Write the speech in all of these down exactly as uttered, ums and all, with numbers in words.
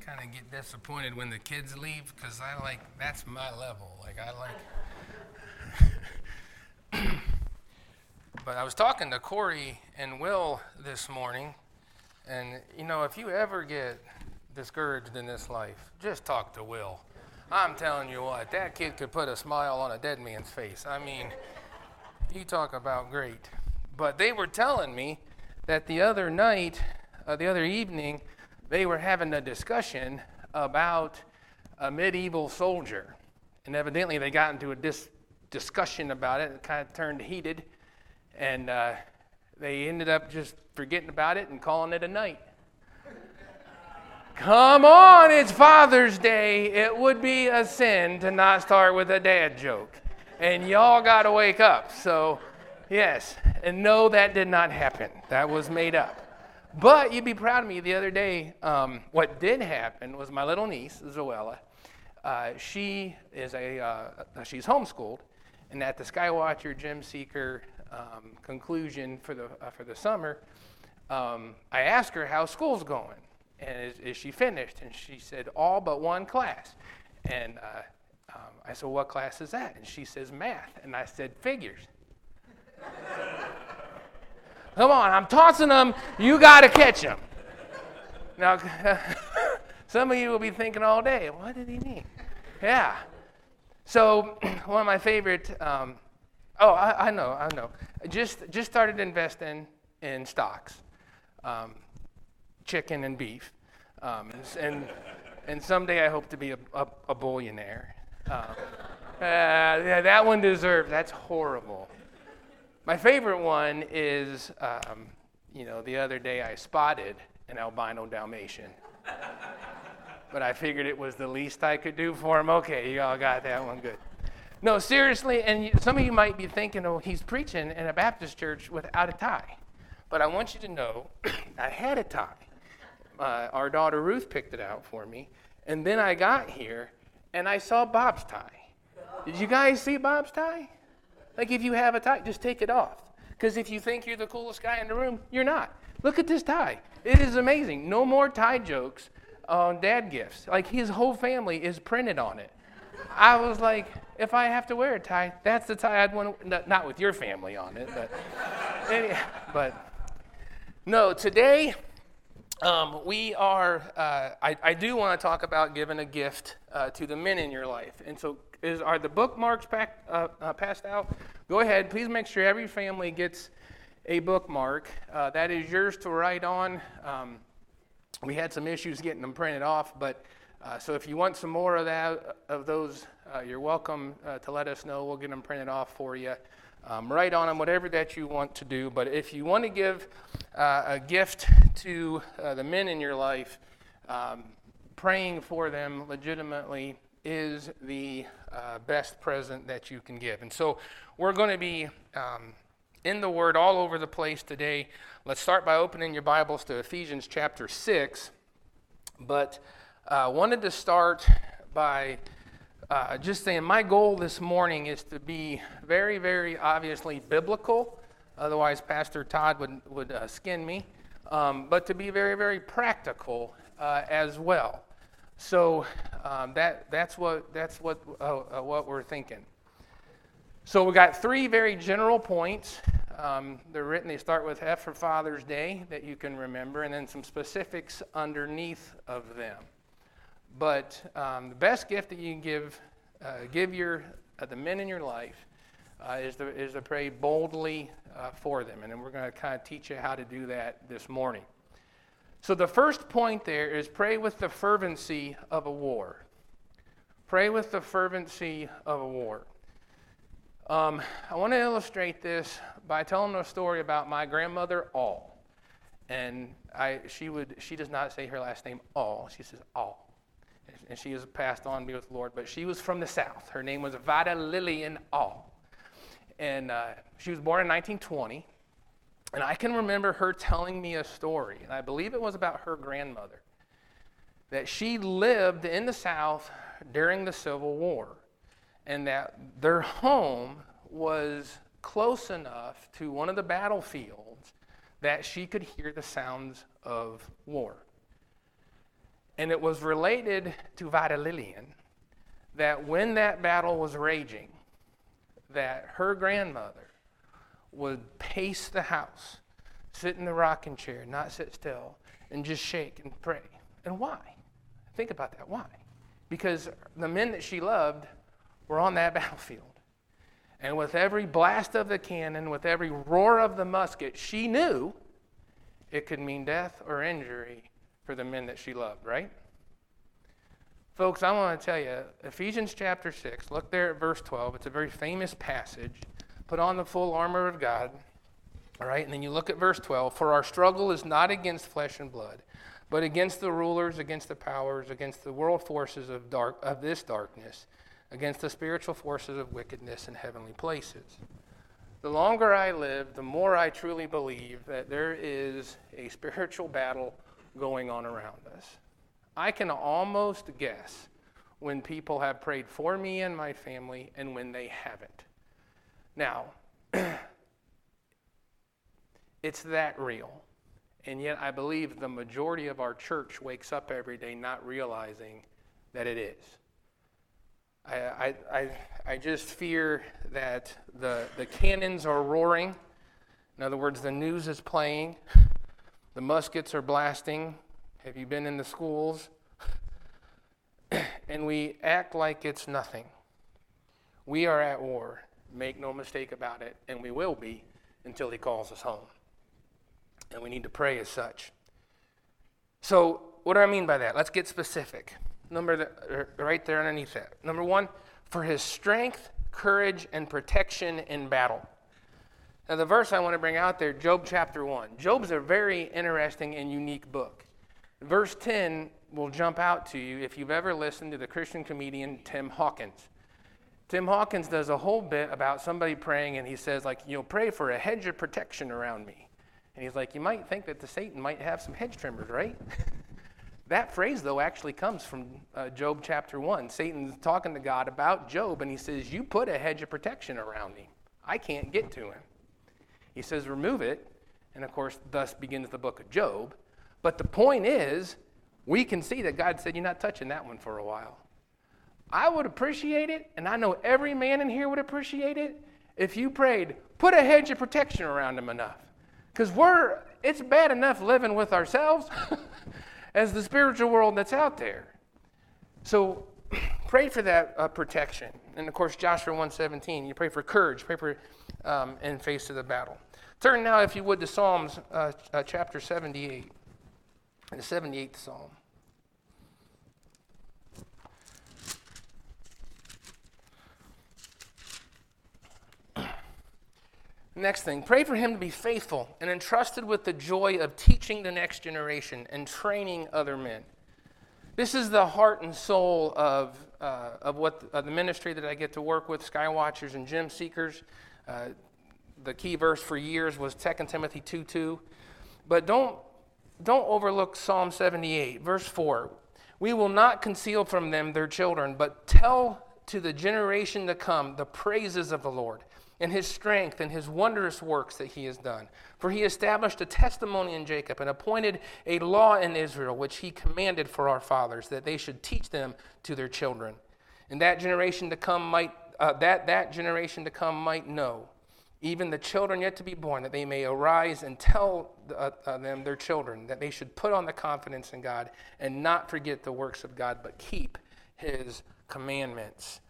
kind of get disappointed when the kids leave because I like, that's my level. Like, I like. But I was talking to Corey and Will this morning, and, you know, if you ever get discouraged in this life, just talk to Will. I'm telling you what, that kid could put a smile on a dead man's face. I mean, you talk about great. But they were telling me that the other night, uh, the other evening, they were having a discussion about a medieval soldier. And evidently they got into a dis- discussion about it. It kind of turned heated. And uh, they ended up just forgetting about it and calling it a night. Come on, it's Father's Day. It would be a sin to not start with a dad joke. And y'all got to wake up. So, yes. And no, that did not happen. That was made up. But you'd be proud of me. The other day, um, what did happen was my little niece, Zoella, uh, she is a, uh, she's homeschooled. And at the Skywatcher Gym Seeker um, conclusion for the, uh, for the summer, um, I asked her how school's going. And is, is she finished? And she said, all but one class. And uh, um, I said, what class is that? And she says, math. And I said, figures. Come on, I'm tossing them. You got to catch them. Now, some of you will be thinking all day, what did he mean? Yeah. So one of my favorite, um, oh, I, I know, I know. Just, just started investing in stocks. Um, chicken and beef, um, and and someday I hope to be a, a, a billionaire. Um, uh, yeah, that one deserves. That's horrible. My favorite one is, um, you know, the other day I spotted an albino Dalmatian, but I figured it was the least I could do for him. Okay, you all got that one good. No, seriously, and you, some of you might be thinking, oh, he's preaching in a Baptist church without a tie, but I want you to know I had a tie. Uh, our daughter Ruth picked it out for me. And then I got here, and I saw Bob's tie. Did you guys see Bob's tie? Like, if you have a tie, just take it off. Because if you think you're the coolest guy in the room, you're not. Look at this tie. It is amazing. No more tie jokes on dad gifts. Like, his whole family is printed on it. I was like, if I have to wear a tie, that's the tie I'd want to, not with your family on it, but, but no, today, Um, we are, uh, I, I do want to talk about giving a gift uh, to the men in your life. And so is, are the bookmarks pack, uh, uh, passed out? Go ahead. Please make sure every family gets a bookmark. Uh, that is yours to write on. Um, we had some issues getting them printed off, but uh, so if you want some more of that, of those, uh, you're welcome uh, to let us know. We'll get them printed off for you. Um, write on them, whatever that you want to do. But if you want to give uh, a gift to uh, the men in your life, um, praying for them legitimately is the uh, best present that you can give. And so we're going to be um, in the Word all over the place today. Let's start by opening your Bibles to Ephesians chapter six. But I uh, wanted to start by Uh, just saying, my goal this morning is to be very, very obviously biblical. Otherwise, Pastor Todd would, would uh, skin me. Um, but to be very, very practical uh, as well. So um, that that's what that's what uh, uh, what we're thinking. So we got three very general points. Um, they're written. They start with F for Father's Day that you can remember, and then some specifics underneath of them. But um, the best gift that you can give uh, give your uh, the men in your life uh, is to is to pray boldly uh, for them, and then we're going to kind of teach you how to do that this morning. So the first point there is pray with the fervency of a war. Pray with the fervency of a war. Um, I want to illustrate this by telling a story about my grandmother All, and I she would she does not say her last name All, she says All. And she has passed on to be with the Lord, but she was from the South. Her name was Vida Lillian All. And uh, she was born in nineteen twenty. And I can remember her telling me a story, and I believe it was about her grandmother, that she lived in the South during the Civil War, and that their home was close enough to one of the battlefields that she could hear the sounds of war. And it was related to Vita Lillian that when that battle was raging, that her grandmother would pace the house, sit in the rocking chair, not sit still, and just shake and pray. And why? Think about that. Why? Because the men that she loved were on that battlefield. And with every blast of the cannon, with every roar of the musket, she knew it could mean death or injury for the men that she loved, right? Folks, I want to tell you, Ephesians chapter six, look there at verse twelve. It's a very famous passage. Put on the full armor of God, all right? And then you look at verse twelve. For our struggle is not against flesh and blood, but against the rulers, against the powers, against the world forces of dark of this darkness, against the spiritual forces of wickedness in heavenly places. The longer I live, the more I truly believe that there is a spiritual battle going on around us. I can almost guess when people have prayed for me and my family and when they haven't. Now, it's that real. And yet I believe the majority of our church wakes up every day not realizing that it is. I, I, I, I just fear that the, the cannons are roaring. In other words, the news is playing. The muskets are blasting. Have you been in the schools? And we act like it's nothing. We are at war. Make no mistake about it. And we will be until he calls us home. And we need to pray as such. So what do I mean by that? Let's get specific. Number the, right there underneath that. Number one, for his strength, courage, and protection in battle. Now the verse I want to bring out there, Job chapter one. Job's a very interesting and unique book. Verse ten will jump out to you if you've ever listened to the Christian comedian Tim Hawkins. Tim Hawkins does a whole bit about somebody praying, and he says, like, you know, pray for a hedge of protection around me. And he's like, you might think that the Satan might have some hedge trimmers, right? That phrase, though, actually comes from uh, Job chapter one. Satan's talking to God about Job, and he says, you put a hedge of protection around him. I can't get to him. He says, remove it, and of course, thus begins the book of Job. But the point is, we can see that God said, you're not touching that one for a while. I would appreciate it, and I know every man in here would appreciate it, if you prayed, put a hedge of protection around him enough. Because we're, it's bad enough living with ourselves as the spiritual world that's out there. So pray for that uh, protection. And of course, Joshua one seventeen, you pray for courage, pray for um, in face of the battle. Turn now, if you would, to Psalms uh, uh, chapter seventy-eight. The seventy-eighth Psalm. Next thing, pray for him to be faithful and entrusted with the joy of teaching the next generation and training other men. This is the heart and soul of uh, of what uh, the ministry that I get to work with, Skywatchers and Gem Seekers. Uh, the key verse for years was Second Timothy two two. But don't Don't overlook Psalm seventy-eight, verse four. We will not conceal from them their children, but tell to the generation to come the praises of the Lord and his strength and his wondrous works that he has done. For he established a testimony in Jacob and appointed a law in Israel, which he commanded for our fathers, that they should teach them to their children. And that generation to come might, uh, that, that generation to come might know, even the children yet to be born, that they may arise and tell uh, uh, them, their children, that they should put on the confidence in God and not forget the works of God, but keep his commandments.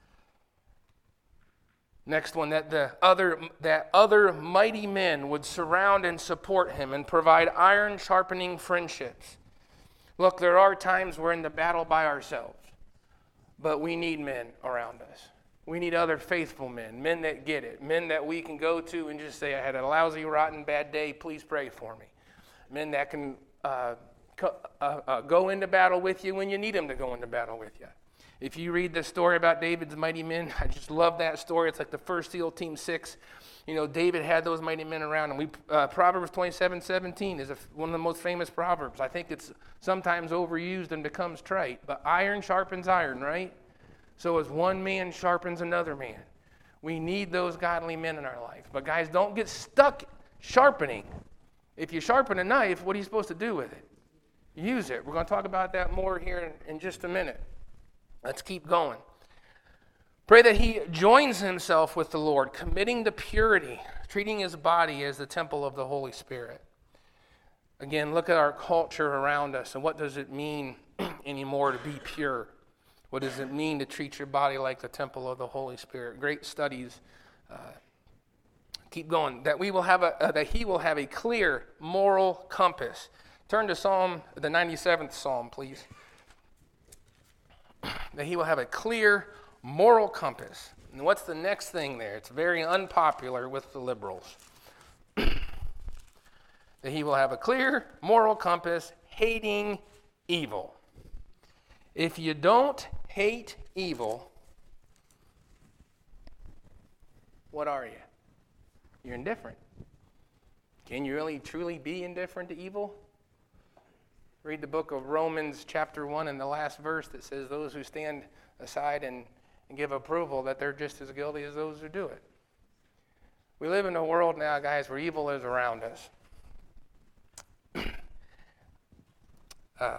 Next one, that the other that other mighty men would surround and support him and provide iron sharpening friendships. Look, there are times we're in the battle by ourselves, but we need men around us. We need other faithful men, men that get it, men that we can go to and just say, I had a lousy, rotten, bad day, please pray for me. Men that can uh, co- uh, uh, go into battle with you when you need them to go into battle with you. If you read the story about David's mighty men, I just love that story. It's like the first SEAL Team six. You know, David had those mighty men around. And we uh, Proverbs twenty-seven seventeen is a, one of the most famous proverbs. I think it's sometimes overused and becomes trite. But iron sharpens iron, right? So as one man sharpens another man. We need those godly men in our life. But guys, don't get stuck sharpening. If you sharpen a knife, what are you supposed to do with it? use it. We're going to talk about that more here in, in just a minute. Let's keep going. Pray that he joins himself with the Lord, committing to purity, treating his body as the temple of the Holy Spirit. Again, look at our culture around us, and what does it mean anymore to be pure? What does it mean to treat your body like the temple of the Holy Spirit? Great studies. Uh, keep going. That we will have a uh, that he will have a clear moral compass. Turn to Psalm, the ninety-seventh Psalm, please. That he will have a clear moral compass. And what's the next thing there? It's very unpopular with the liberals. That he will have a clear moral compass, hating evil. If you don't hate evil, what are you? You're indifferent. Can you really truly be indifferent to evil? Read the book of Romans chapter one and the last verse that says those who stand aside and, and give approval, that they're just as guilty as those who do it. We live in a world now, guys, where evil is around us. uh,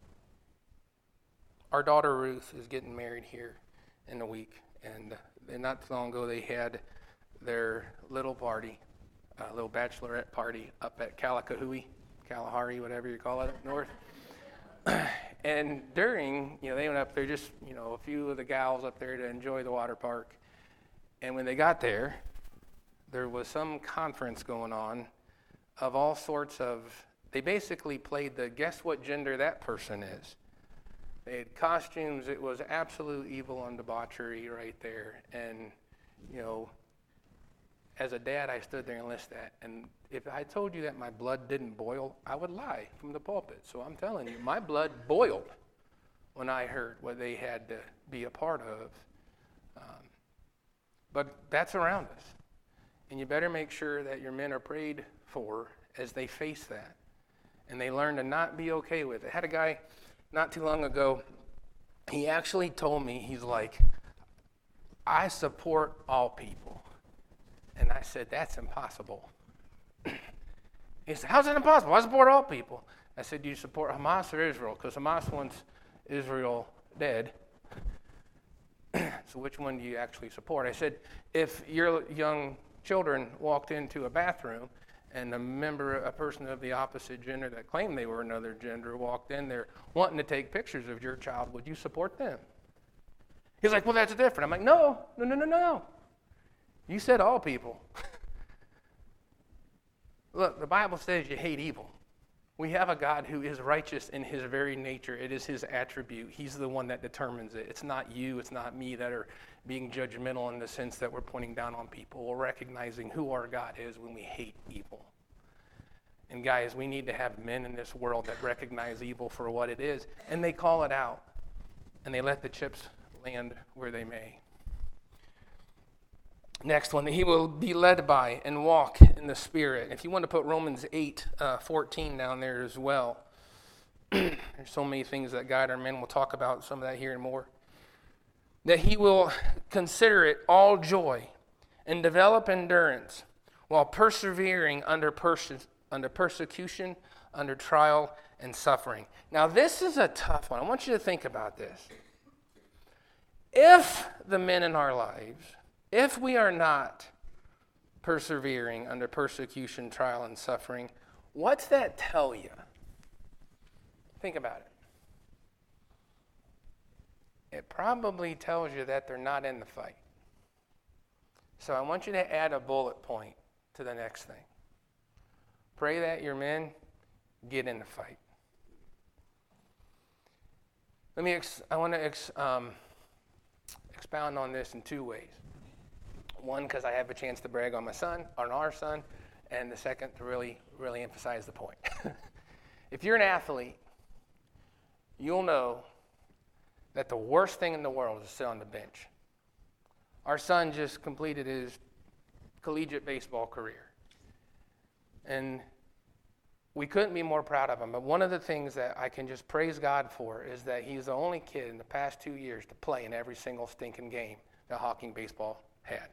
our daughter Ruth is getting married here in a week, and uh, not too long ago they had their little party, a uh, little bachelorette party up at Kalakahui, Kalahari, whatever you call it up north. And during, you know, they went up there, just, you know, a few of the gals up there to enjoy the water park. And when they got there, there was some conference going on of all sorts of, they basically played the guess what gender that person is. They had costumes. It was absolute evil and debauchery right there. And, you know, as a dad, I stood there and listened to that. And if I told you that my blood didn't boil, I would lie from the pulpit. So I'm telling you, my blood boiled when I heard what they had to be a part of. Um, but that's around us. And you better make sure that your men are prayed for as they face that. And they learn to not be okay with it. I had a guy not too long ago, he actually told me, he's like, I support all people. And I said, that's impossible. He said, how's that impossible? I support all people. I said, do you support Hamas or Israel? Because Hamas wants Israel dead. So which one do you actually support? I said, if your young children walked into a bathroom and a member, a person of the opposite gender that claimed they were another gender walked in there wanting to take pictures of your child, would you support them? He's like, well, that's different. I'm like, no, no, no, no, no. You said all people. Look, the Bible says you hate evil. We have a God who is righteous in his very nature. It is his attribute. He's the one that determines it. It's not you, it's not me that are being judgmental in the sense that we're pointing down on people. We're recognizing who our God is when we hate evil. And guys, we need to have men in this world that recognize evil for what it is, and they call it out, and they let the chips land where they may. Next one, he will be led by and walk in the Spirit. If you want to put Romans eight uh, fourteen down there as well. There's so many things that guide our men. We'll talk about some of that here and more. That he will consider it all joy and develop endurance while persevering under, perse- under persecution, under trial, and suffering. Now, this is a tough one. I want you to think about this. If the men in our lives, if we are not persevering under persecution, trial, and suffering, what's that tell you? Think about it. It probably tells you that they're not in the fight. So I want you to add a bullet point to the next thing. Pray that your men get in the fight. Let me, ex- I want to ex- um, expound on this in two ways. One, because I have a chance to brag on my son, on our son, and the second, to really, really emphasize the point. If you're an athlete, you'll know that the worst thing in the world is to sit on the bench. Our son just completed his collegiate baseball career. And we couldn't be more proud of him. But one of the things that I can just praise God for is that he's the only kid in the past two years to play in every single stinking game that Hawking Baseball had.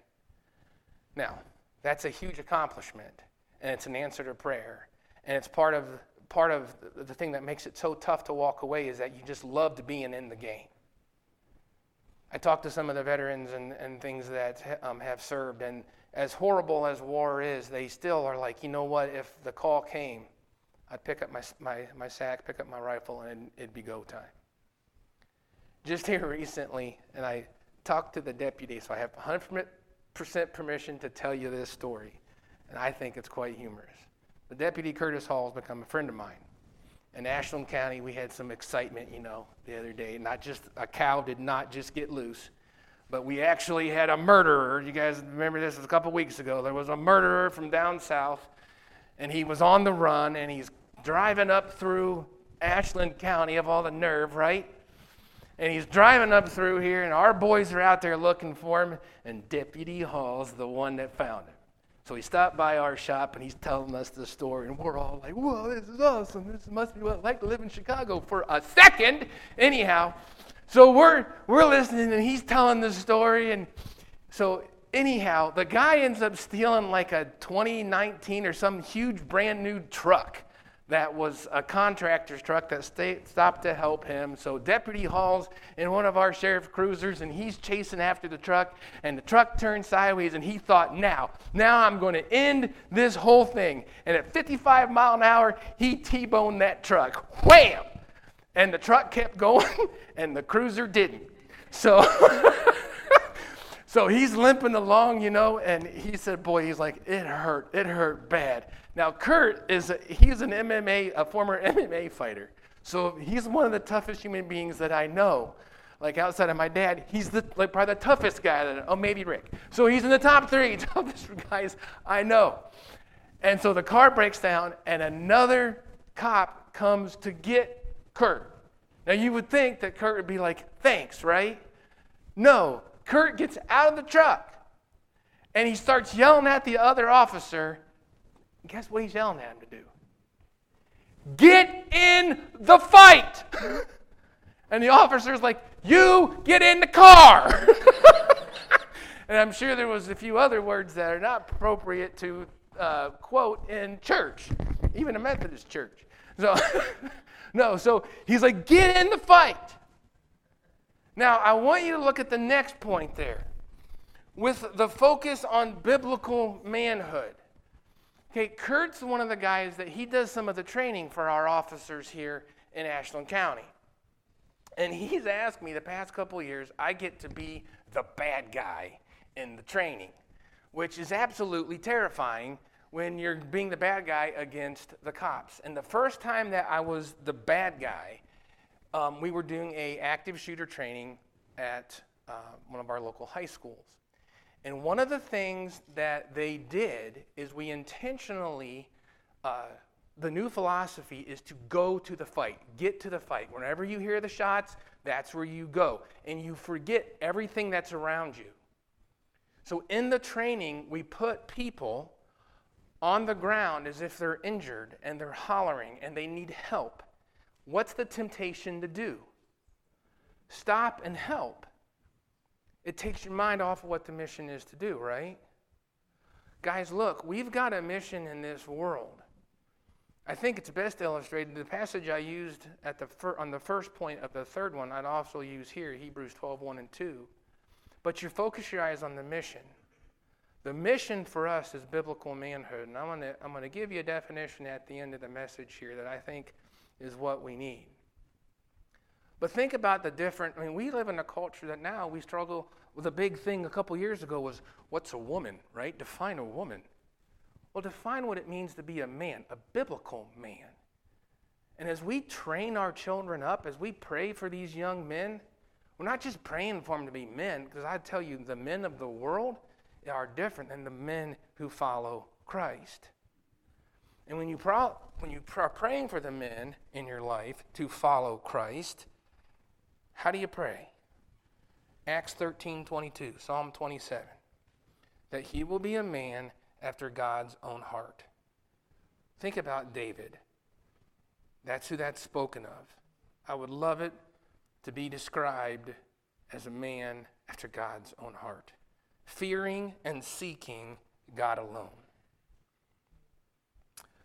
Now, that's a huge accomplishment, and it's an answer to prayer, and it's part of part of the thing that makes it so tough to walk away is that you just loved being in the game. I talked to some of the veterans and, and things that um, have served, and as horrible as war is, they still are like, you know what, if the call came, I'd pick up my, my, my sack, pick up my rifle, and it'd be go time. Just here recently, and I talked to the deputy, so I have one hundred percent permission to tell you this story, and I think it's quite humorous. The deputy, Curtis Hall, has become a friend of mine. In Ashland County, we had some excitement, you know, the other day. Not just, a cow did not just get loose, but we actually had a murderer. You guys remember this? It was a couple weeks ago. There was a murderer from down south, and he was on the run, and he's driving up through Ashland County, of all the nerve, right? And he's driving up through here, and our boys are out there looking for him, and Deputy Hall's the one that found him. So he stopped by our shop, and he's telling us the story, and we're all like, whoa, this is awesome. This must be what it's like to live in Chicago for a second. Anyhow, so we're we're listening, and he's telling the story, and so anyhow, the guy ends up stealing like a twenty nineteen or some huge brand new truck that was a contractor's truck that stay, stopped to help him. So Deputy Hall's in one of our sheriff cruisers, and he's chasing after the truck, and the truck turned sideways, and he thought, now, now I'm going to end this whole thing. And at fifty-five mile an hour, he T-boned that truck. Wham! And the truck kept going, and the cruiser didn't. So... So he's limping along, you know, and he said, boy, he's like, it hurt. It hurt bad. Now, Kurt, is a, he's an M M A, a former M M A fighter. So he's one of the toughest human beings that I know. Like outside of my dad, he's the like probably the toughest guy that I know. Oh, maybe Rick. So he's in the top three toughest guys I know. And so the car breaks down, and another cop comes to get Kurt. Now, you would think that Kurt would be like, thanks, right? No. Kurt gets out of the truck, and he starts yelling at the other officer. Guess what he's yelling at him to do? Get in the fight! And the officer's like, you get in the car! And I'm sure there was a few other words that are not appropriate to uh, quote in church, even a Methodist church. So, no, so he's like, get in the fight! Now, I want you to look at the next point there with the focus on biblical manhood. Okay, Kurt's one of the guys that he does some of the training for our officers here in Ashland County. And he's asked me the past couple of years, I get to be the bad guy in the training, which is absolutely terrifying when you're being the bad guy against the cops. And the first time that I was the bad guy, Um, we were doing a active shooter training at uh, one of our local high schools. And one of the things that they did is we intentionally, uh, the new philosophy is to go to the fight, get to the fight. Whenever you hear the shots, that's where you go. And you forget everything that's around you. So in the training, we put people on the ground as if they're injured and they're hollering and they need help. What's the temptation to do? Stop and help. It takes your mind off of what the mission is to do, right? Guys, look, we've got a mission in this world. I think it's best illustrated. The passage I used at the fir- on the first point of the third one, I'd also use here, Hebrews twelve, one and two. But you focus your eyes on the mission. The mission for us is biblical manhood. And I'm going to I'm going to give you a definition at the end of the message here that I think is what we need. But think about the different, I mean, we live in a culture that now we struggle with. A big thing a couple years ago was, what's a woman, right? Define a woman. Well, define what it means to be a man, a biblical man. And as we train our children up, as we pray for these young men, we're not just praying for them to be men, because I tell you, the men of the world are different than the men who follow Christ. And when you pro- when you are praying for the men in your life to follow Christ, how do you pray? Acts thirteen twenty-two, Psalm twenty-seven. That he will be a man after God's own heart. Think about David. That's who that's spoken of. I would love it to be described as a man after God's own heart, fearing and seeking God alone.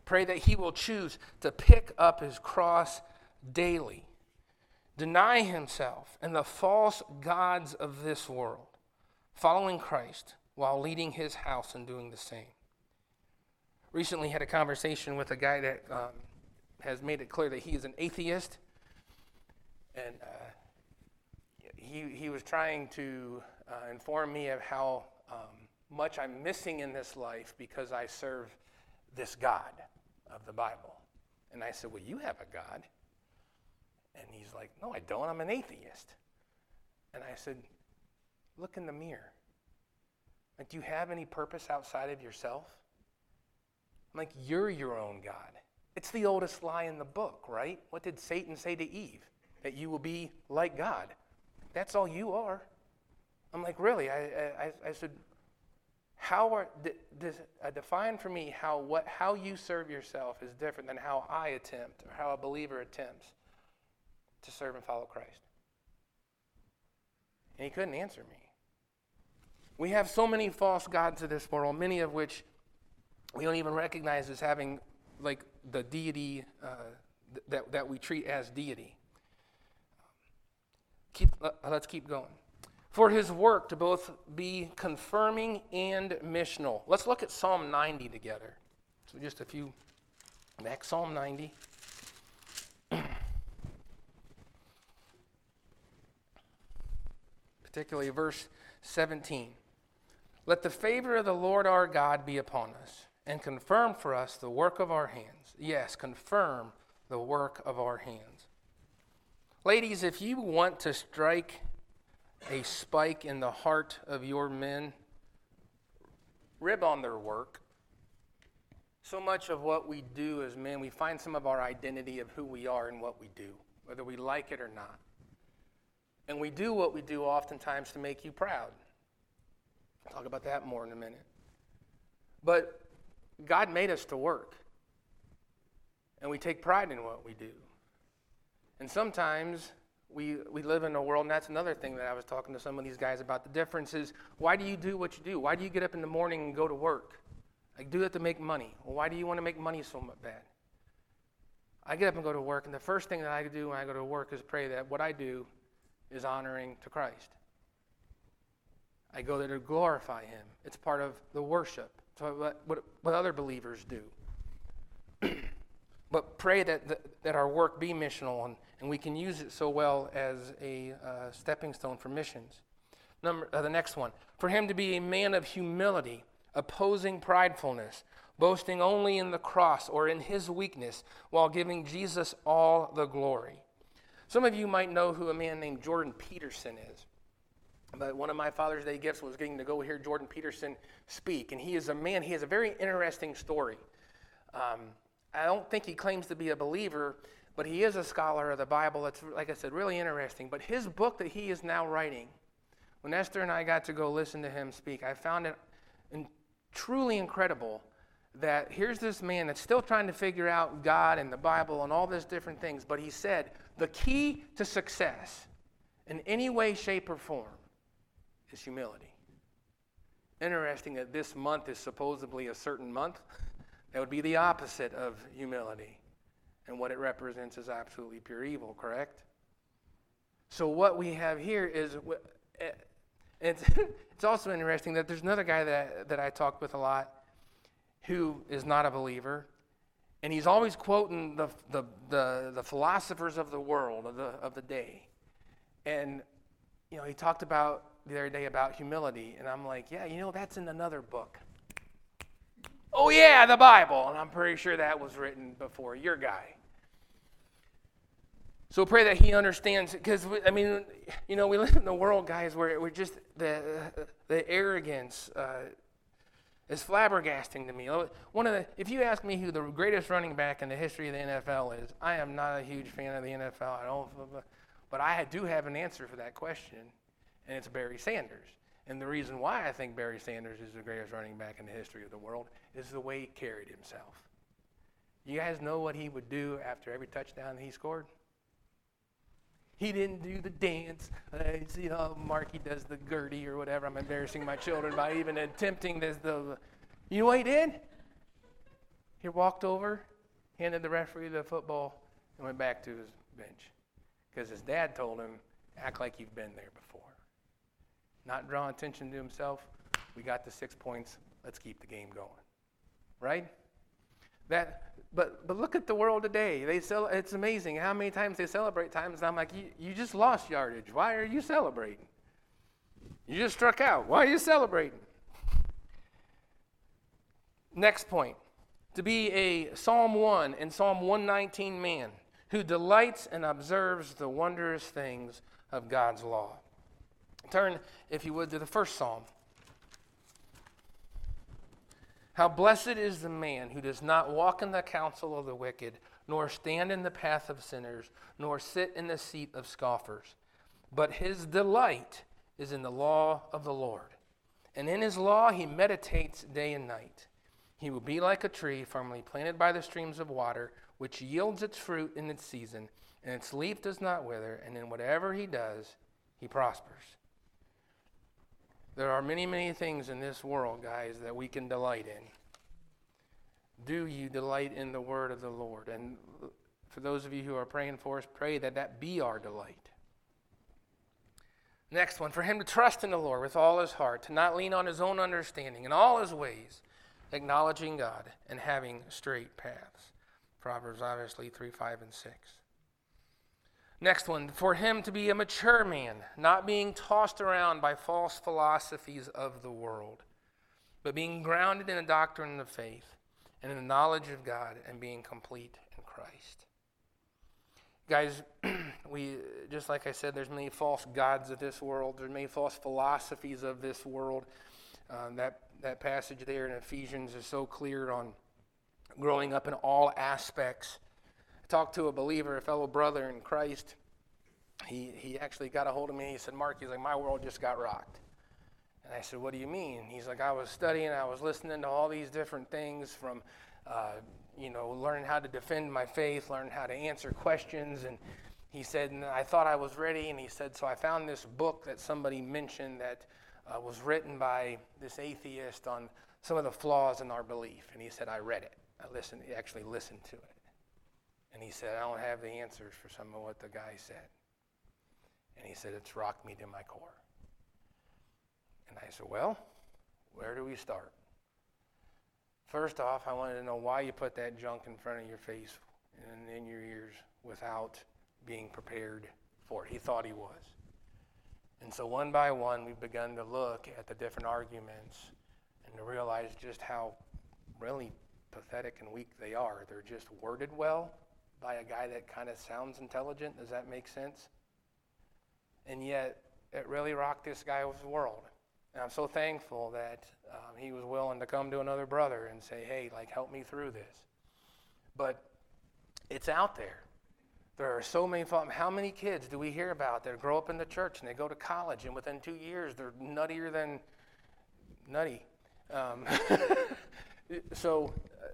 Pray that he will choose to pick up his cross daily, deny himself and the false gods of this world, following Christ while leading his house and doing the same. Recently had a conversation with a guy that um, has made it clear that he is an atheist, and uh, he he was trying to uh, inform me of how um, much I'm missing in this life because I serve this God of the Bible. And I said, well, you have a God. And he's like, no, I don't. I'm an atheist. And I said, look in the mirror. Like, do you have any purpose outside of yourself? I'm like, you're your own God. It's the oldest lie in the book, right? What did Satan say to Eve? That you will be like God. That's all you are. I'm like, really? I I, I said, how are d- d- uh, define for me how what how you serve yourself is different than how I attempt or how a believer attempts to serve and follow Christ. And he couldn't answer me. We have so many false gods of this world, many of which we don't even recognize as having like the deity uh, th- that that we treat as deity. Keep uh, let's keep going. For his work to both be confirming and missional. Let's look at Psalm ninety together. So just a few back, Psalm ninety. Particularly verse seventeen. Let the favor of the Lord our God be upon us, and confirm for us the work of our hands. Yes, confirm the work of our hands. Ladies, if you want to strike a spike in the heart of your men, rib on their work. So much of what we do as men, we find some of our identity of who we are in what we do, whether we like it or not. And we do what we do oftentimes to make you proud. I'll talk about that more in a minute. But God made us to work. And we take pride in what we do. And sometimes we we live in a world, and that's another thing that I was talking to some of these guys about. The difference is, why do you do what you do? Why do you get up in the morning and go to work? I do that to make money. Well, why do you want to make money so much bad? I get up and go to work, and the first thing that I do when I go to work is pray that what I do is honoring to Christ. I go there to glorify him. It's part of the worship. So what, what, what other believers do. But pray that, that that our work be missional, and, and we can use it so well as a uh, stepping stone for missions. Number uh, the next one. For him to be a man of humility, opposing pridefulness, boasting only in the cross or in his weakness, while giving Jesus all the glory. Some of you might know who a man named Jordan Peterson is. But one of my Father's Day gifts was getting to go hear Jordan Peterson speak. And he is a man, he has a very interesting story. Um, I don't think he claims to be a believer, but he is a scholar of the Bible. That's, like I said, really interesting. But his book that he is now writing, when Esther and I got to go listen to him speak, I found it in, truly incredible that here's this man that's still trying to figure out God and the Bible and all these different things. But he said, the key to success in any way, shape, or form is humility. Interesting that this month is supposedly a certain month. That would be the opposite of humility. And what it represents is absolutely pure evil, correct? So what we have here is, it's, it's also interesting that there's another guy that, that I talk with a lot who is not a believer. And he's always quoting the, the, the, the philosophers of the world, of the, of the day. And, you know, he talked about the other day about humility. And I'm like, yeah, you know, that's in another book. Oh, yeah, the Bible. And I'm pretty sure that was written before your guy. So pray that he understands, because, I mean, you know, we live in the world, guys, where we're just, the the arrogance uh, is flabbergasting to me. One of the, if you ask me who the greatest running back in the history of the N F L is, I am not a huge fan of the N F L. I don't, but I do have an answer for that question, and it's Barry Sanders. And the reason why I think Barry Sanders is the greatest running back in the history of the world is the way he carried himself. You guys know what he would do after every touchdown he scored? He didn't do the dance. Uh, see how Marky does the Gertie or whatever. I'm embarrassing my children by even attempting this. The, you know what he did? He walked over, handed the referee the football, and went back to his bench. Because his dad told him, act like you've been there before. Not drawing attention to himself. We got the six points. Let's keep the game going. Right? That, but but look at the world today. They sell, it's amazing how many times they celebrate times. And I'm like, you, you just lost yardage. Why are you celebrating? You just struck out. Why are you celebrating? Next point. To be a Psalm one and Psalm one nineteen man who delights and observes the wondrous things of God's law. Turn, if you would, to the first Psalm. How blessed is the man who does not walk in the counsel of the wicked, nor stand in the path of sinners, nor sit in the seat of scoffers. But his delight is in the law of the Lord. And in his law he meditates day and night. He will be like a tree firmly planted by the streams of water, which yields its fruit in its season, and its leaf does not wither, and in whatever he does, he prospers. There are many, many things in this world, guys, that we can delight in. Do you delight in the word of the Lord? And for those of you who are praying for us, pray that that be our delight. Next one, for him to trust in the Lord with all his heart, to not lean on his own understanding in all his ways, acknowledging God and having straight paths. Proverbs, obviously, three, five, and six. Next one, for him to be a mature man, not being tossed around by false philosophies of the world, but being grounded in the doctrine of faith and in the knowledge of God and being complete in Christ. Guys, we just like I said, there's many false gods of this world. There's many false philosophies of this world. Um, that, that passage there in Ephesians is so clear on growing up in all aspects. I talked to a believer, a fellow brother in Christ. He he actually got a hold of me. He said, Mark, he's like, my world just got rocked. And I said, what do you mean? He's like, I was studying, I was listening to all these different things from, uh, you know, learning how to defend my faith, learning how to answer questions. And he said, and I thought I was ready. And he said, so I found this book that somebody mentioned that uh, was written by this atheist on some of the flaws in our belief. And he said, I read it. I listened, actually listened to it. And he said, I don't have the answers for some of what the guy said. And he said, it's rocked me to my core. And I said, well, where do we start? First off, I wanted to know why you put that junk in front of your face and in your ears without being prepared for it. He thought he was. And so one by one, we've begun to look at the different arguments and to realize just how really pathetic and weak they are. They're just worded well by a guy that kind of sounds intelligent. Does that make sense? And yet, it really rocked this guy's world. And I'm so thankful that um, he was willing to come to another brother and say, hey, like, help me through this. But it's out there. There are so many, how many kids do we hear about that grow up in the church and they go to college and within two years they're nuttier than nutty. Um, so uh,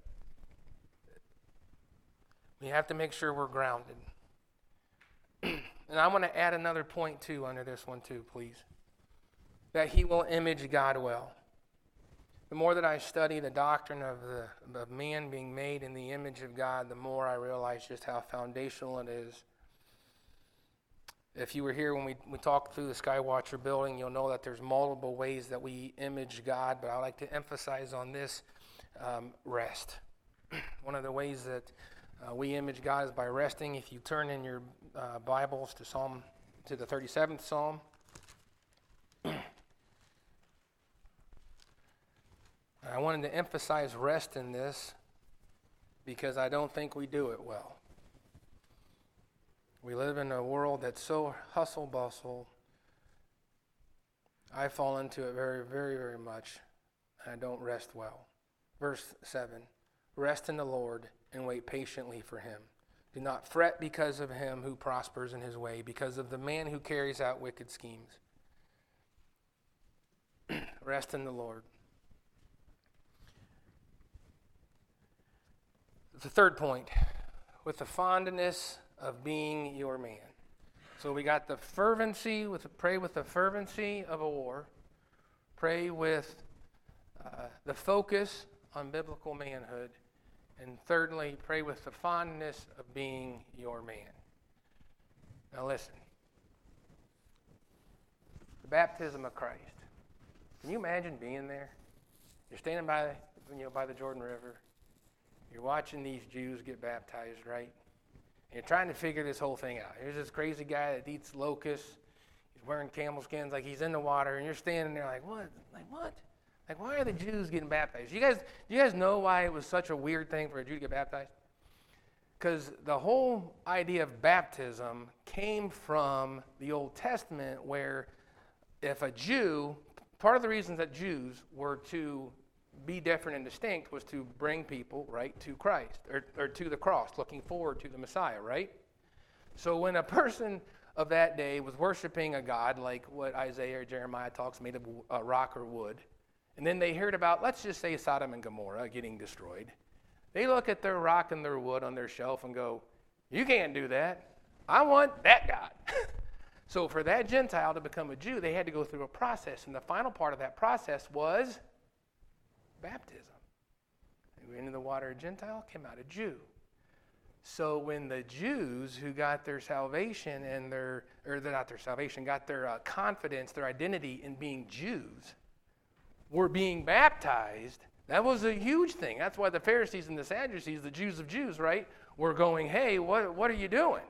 we have to make sure we're grounded. And I want to add another point too under this one too, please. That he will image God well. The more that I study the doctrine of the of man being made in the image of God, the more I realize just how foundational it is. If you were here when we, we talked through the Skywatcher building, you'll know that there's multiple ways that we image God, but I like to emphasize on this um, rest. One of the ways that uh, we image God is by resting. If you turn in your uh, Bibles to Psalm, to the thirty-seventh Psalm, I wanted to emphasize rest in this because I don't think we do it well. We live in a world that's so hustle bustle. I fall into it very, very, very much. I don't rest well. Verse seven, rest in the Lord and wait patiently for him. Do not fret because of him who prospers in his way, because of the man who carries out wicked schemes. Rest in the Lord. The third point, with the fondness of being your man. So we got the fervency, with the, pray with the fervency of a war. Pray with uh, the focus on biblical manhood. And thirdly, pray with the fondness of being your man. Now listen. The baptism of Christ. Can you imagine being there? You're standing by, you know, by the Jordan River. You're watching these Jews get baptized, right? And you're trying to figure this whole thing out. Here's this crazy guy that eats locusts. He's wearing camel skins like he's in the water, and you're standing there like, what? Like what? Like, why are the Jews getting baptized? You guys, do you guys know why it was such a weird thing for a Jew to get baptized? Because the whole idea of baptism came from the Old Testament, where if a Jew, part of the reasons that Jews were to be different and distinct was to bring people, right, to Christ, or, or to the cross, looking forward to the Messiah, right? So when a person of that day was worshiping a god like what Isaiah or Jeremiah talks, made of uh, rock or wood, and then they heard about, let's just say, Sodom and Gomorrah getting destroyed, they look at their rock and their wood on their shelf and go, you can't do that. I want that God. So for that Gentile to become a Jew, they had to go through a process, and the final part of that process was baptism. They went into the water, a Gentile, came out a Jew. So when the Jews who got their salvation and their, or they're not their salvation, got their uh, confidence, their identity in being Jews, were being baptized, that was a huge thing. That's why the Pharisees and the Sadducees, the Jews of Jews, right, were going, hey, what, what are you doing?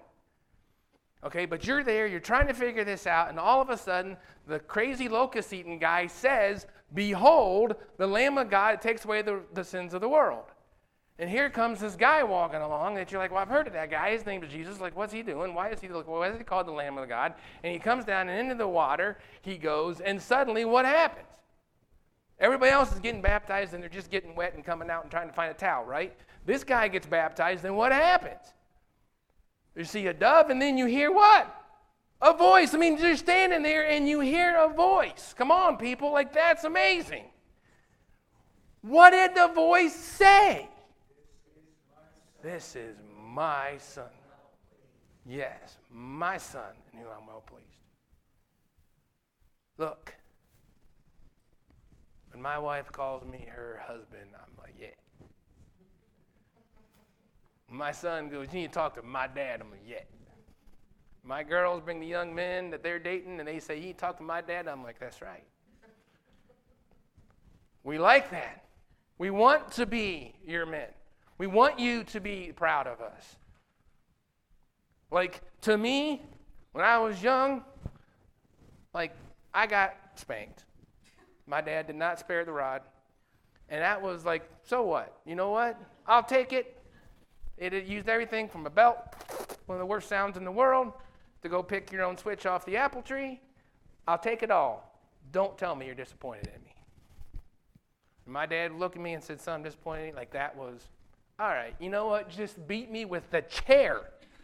Okay, but you're there, you're trying to figure this out, and all of a sudden, the crazy locust-eating guy says, behold, the Lamb of God that takes away the, the sins of the world. And here comes this guy walking along that you're like, well, I've heard of that guy. His name is Jesus. Like, what's he doing? Why is he, why is he called the Lamb of God? And he comes down and into the water, he goes, and suddenly what happens? Everybody else is getting baptized, and they're just getting wet and coming out and trying to find a towel, right? This guy gets baptized, and what happens? You see a dove, and then you hear what? A voice. I mean, you're standing there, and you hear a voice. Come on, people. Like, that's amazing. What did the voice say? This is my son. Yes, my son, in whom I'm well pleased. Look, when my wife calls me her husband, I'm like, yeah. When my son goes, you need to talk to my dad, I'm like, yeah. My girls bring the young men that they're dating, and they say, you need to talk to my dad, I'm like, that's right. We like that. We want to be your men. We want you to be proud of us. Like, to me, when I was young, like, I got spanked. My dad did not spare the rod. And that was like, so what? You know what? I'll take it. It had used everything from a belt, one of the worst sounds in the world, to go pick your own switch off the apple tree. I'll take it all. Don't tell me you're disappointed in me. And my dad looked at me and said, son, I'm disappointed in you. Like, that was, all right, you know what? Just beat me with the chair.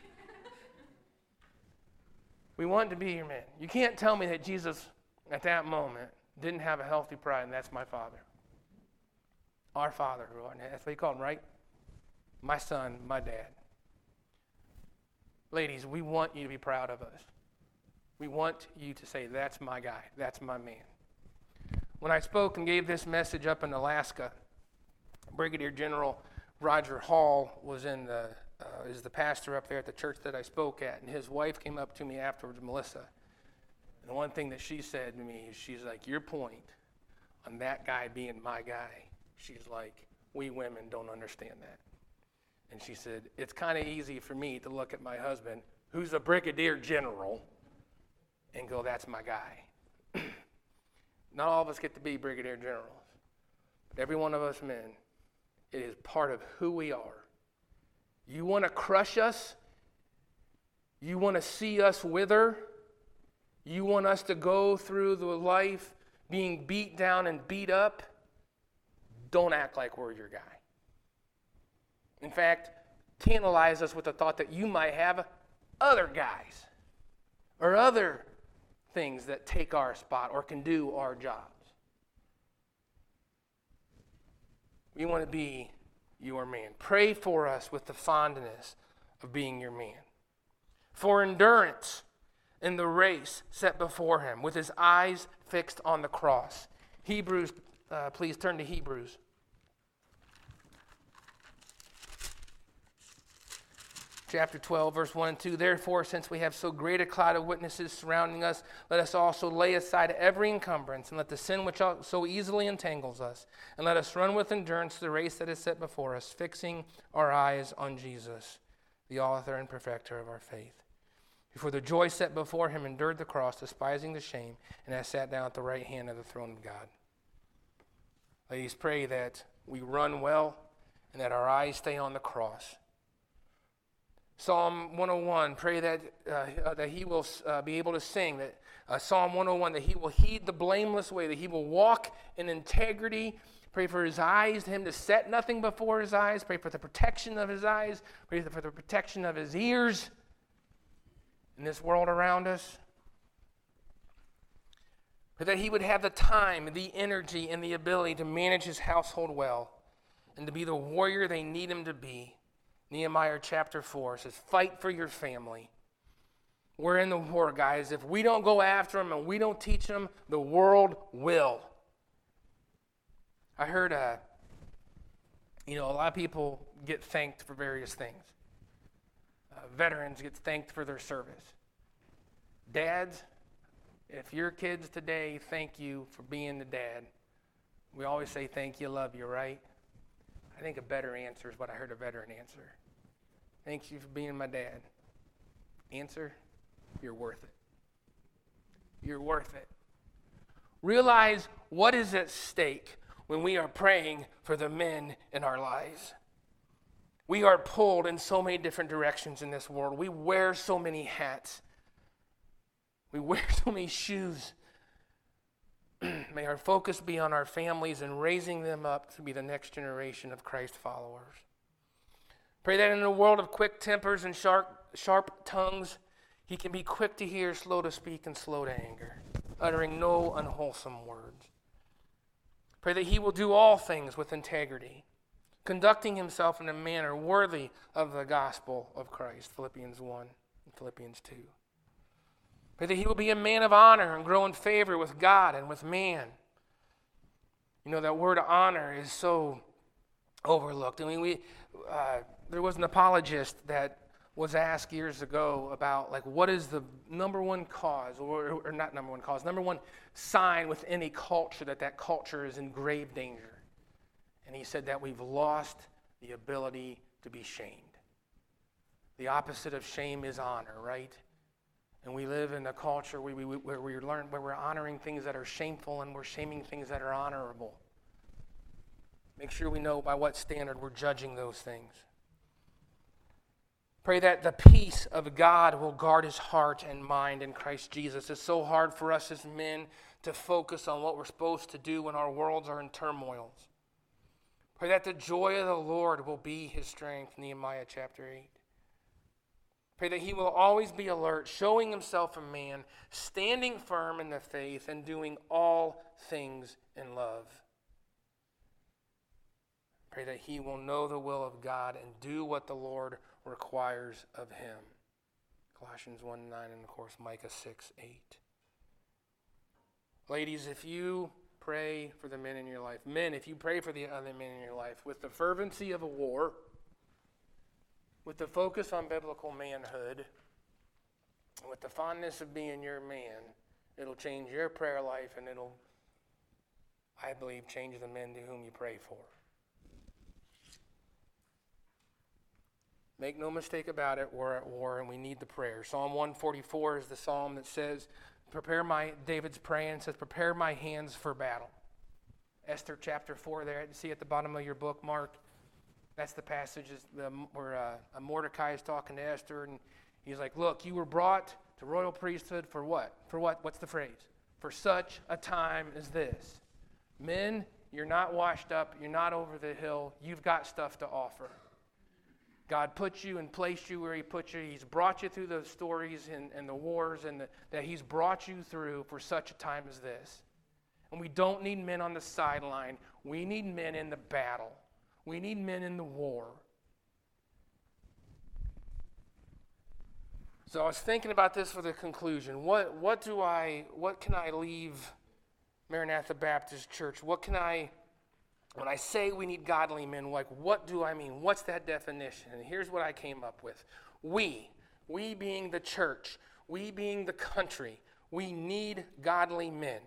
We want to be your man. You can't tell me that Jesus, at that moment, didn't have a healthy pride, and that's my Father. Our Father, who art in heaven. That's what he called him, right? My son, my dad. Ladies, we want you to be proud of us. We want you to say, that's my guy, that's my man. When I spoke and gave this message up in Alaska, Brigadier General Roger Hall was in the, uh, is the pastor up there at the church that I spoke at, and his wife came up to me afterwards, Melissa. And the one thing that she said to me is, she's like, your point on that guy being my guy, she's like, we women don't understand that. And she said, it's kind of easy for me to look at my husband, who's a brigadier general, and go, that's my guy. Not all of us get to be brigadier generals. But every one of us men, it is part of who we are. You want to crush us? You want to see us wither? You want us to go through the life being beat down and beat up? Don't act like we're your guy. In fact, tantalize us with the thought that you might have other guys or other things that take our spot or can do our jobs. We want to be your man. Pray for us with the fondness of being your man. For endurance in the race set before him, with his eyes fixed on the cross. Hebrews, uh, please turn to Hebrews. chapter twelve, verse one and two. Therefore, since we have so great a cloud of witnesses surrounding us, let us also lay aside every encumbrance, and let the sin which so easily entangles us, and let us run with endurance the race that is set before us, fixing our eyes on Jesus, the author and perfecter of our faith, who for the joy set before him endured the cross, despising the shame, and has sat down at the right hand of the throne of God. Ladies, pray that we run well and that our eyes stay on the cross. Psalm one oh one, pray that uh, that he will uh, be able to sing, that uh, Psalm one oh one, that he will heed the blameless way, that he will walk in integrity. Pray for his eyes, him to set nothing before his eyes. Pray for the protection of his eyes. Pray for the protection of his ears in this world around us. Pray that he would have the time, the energy, and the ability to manage his household well and to be the warrior they need him to be. Nehemiah chapter four says, fight for your family. We're in the war, guys. If we don't go after them and we don't teach them, the world will. I heard, uh, you know, a lot of people get thanked for various things. Uh, veterans get thanked for their service. Dads, if your kids today thank you for being the dad, we always say thank you, love you, right? I think a better answer is what I heard a veteran answer. Thank you for being my dad. Answer, you're worth it. You're worth it. Realize what is at stake when we are praying for the men in our lives. We are pulled in so many different directions in this world. We wear so many hats. We wear so many shoes. May our focus be on our families and raising them up to be the next generation of Christ followers. Pray that in a world of quick tempers and sharp, sharp tongues, he can be quick to hear, slow to speak, and slow to anger, uttering no unwholesome words. Pray that he will do all things with integrity, conducting himself in a manner worthy of the gospel of Christ, Philippians one and Philippians two. Pray that he will be a man of honor and grow in favor with God and with man. You know, that word honor is so overlooked. I mean, we uh, there was an apologist that was asked years ago about, like, what is the number one cause, or, or not number one cause, number one sign within a culture that that culture is in grave danger. And he said that we've lost the ability to be shamed. The opposite of shame is honor, right? And we live in a culture where we, where we learn, where we're honoring things that are shameful and we're shaming things that are honorable. Make sure we know by what standard we're judging those things. Pray that the peace of God will guard his heart and mind in Christ Jesus. It's so hard for us as men to focus on what we're supposed to do when our worlds are in turmoils. Pray that the joy of the Lord will be his strength, Nehemiah chapter eight. Pray that he will always be alert, showing himself a man, standing firm in the faith, and doing all things in love. Pray that he will know the will of God and do what the Lord requires of him. Colossians one nine and, of course, Micah six eight. Ladies, if you pray for the men in your life, men, if you pray for the other men in your life with the fervency of a war, with the focus on biblical manhood, with the fondness of being your man, it'll change your prayer life, and it'll, I believe, change the men to whom you pray for. Make no mistake about it, we're at war and we need the prayer. Psalm one forty-four is the psalm that says, prepare my, David's praying, says, prepare my hands for battle. Esther chapter four there, you see at the bottom of your book, Mark. That's the passage where uh, Mordecai is talking to Esther, and he's like, look, you were brought to royal priesthood for what? For what? What's the phrase? For such a time as this. Men, you're not washed up. You're not over the hill. You've got stuff to offer. God put you and placed you where he put you. He's brought you through the stories and, and the wars and the, that he's brought you through for such a time as this. And we don't need men on the sideline. We need men in the battle. We need men in the war. So I was thinking about this for the conclusion. What what do I what can I leave Maranatha Baptist Church? What can I When I say we need godly men, like, what do I mean? What's that definition? And here's what I came up with. we, we being the church, we being the country, we need godly men.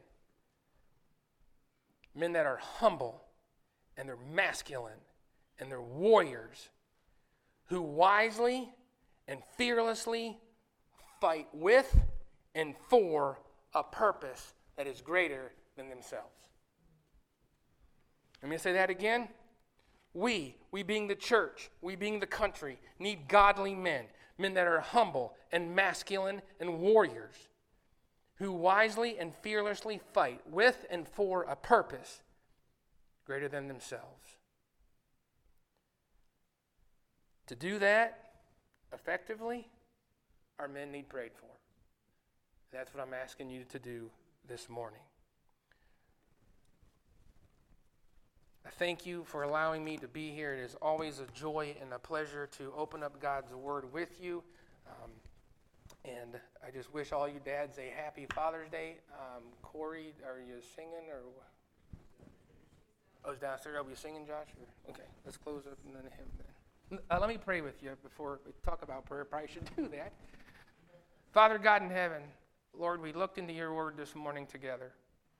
Men that are humble, and they're masculine, and they're warriors, who wisely and fearlessly fight with and for a purpose that is greater than themselves. Let me say that again. We, we being the church, we being the country, need godly men, men that are humble and masculine and warriors, who wisely and fearlessly fight with and for a purpose greater than themselves. To do that effectively, our men need prayed for. That's what I'm asking you to do this morning. I thank you for allowing me to be here. It is always a joy and a pleasure to open up God's Word with you. Um, and I just wish all you dads a happy Father's Day. Um, Corey, are you singing or what? Oh, it's downstairs. Are we singing, Josh? Or, okay, let's close up and then him then. Uh, let me pray with you before we talk about prayer. Probably should do that. Father God in heaven, Lord, we looked into your Word this morning together.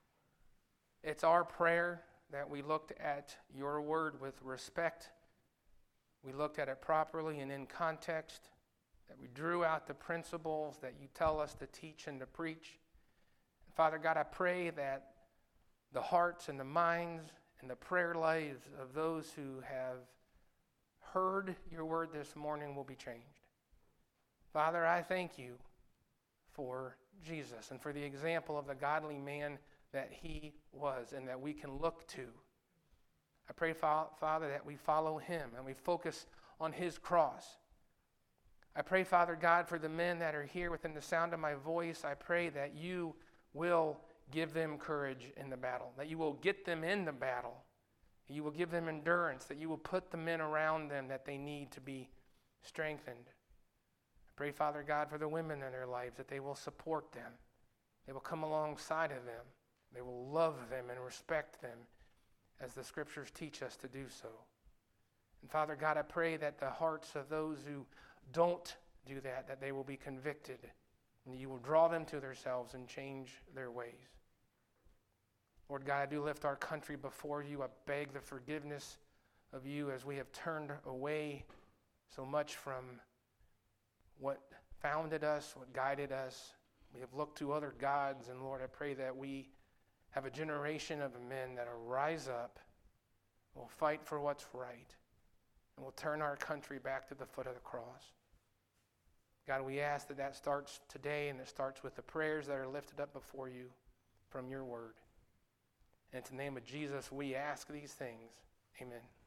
It's our prayer that we looked at your word with respect. We looked at it properly and in context, that we drew out the principles that you tell us to teach and to preach. And Father God, I pray that the hearts and the minds and the prayer lives of those who have heard your word this morning will be changed. Father, I thank you for Jesus and for the example of the godly man that he was and that we can look to. I pray, Father, that we follow him and we focus on his cross. I pray, Father God, for the men that are here within the sound of my voice. I pray that you will give them courage in the battle, that you will get them in the battle, that you will give them endurance, that you will put the men around them that they need to be strengthened. I pray, Father God, for the women in their lives, that they will support them. They will come alongside of them. They will love them and respect them as the scriptures teach us to do so. And Father God, I pray that the hearts of those who don't do that, that they will be convicted and you will draw them to themselves and change their ways. Lord God, I do lift our country before you. I beg the forgiveness of you as we have turned away so much from what founded us, what guided us. We have looked to other gods, and Lord, I pray that we have a generation of men that will rise up, will fight for what's right, and will turn our country back to the foot of the cross. God, we ask that that starts today, and it starts with the prayers that are lifted up before you from your word. And in the name of Jesus, we ask these things. Amen.